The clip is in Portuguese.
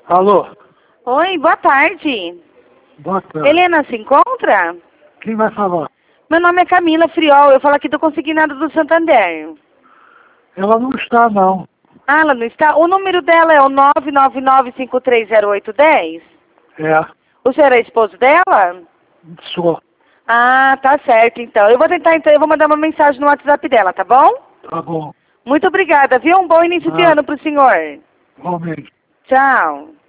Alô? Oi, boa tarde. Boa tarde. Helena se encontra? Quem vai falar? Meu nome é Camila Friol, eu falo aqui do Consignado do Santander. Ela não está, não. Ah, ela não está? O número dela é o 999530810? É, O senhor é esposo dela? sou. Ah, tá certo, então. Eu vou tentar, então, eu vou mandar uma mensagem no WhatsApp dela, tá bom? Tá bom. Muito obrigada, viu? Um bom início de ano pro senhor. Igualmente. Tchau.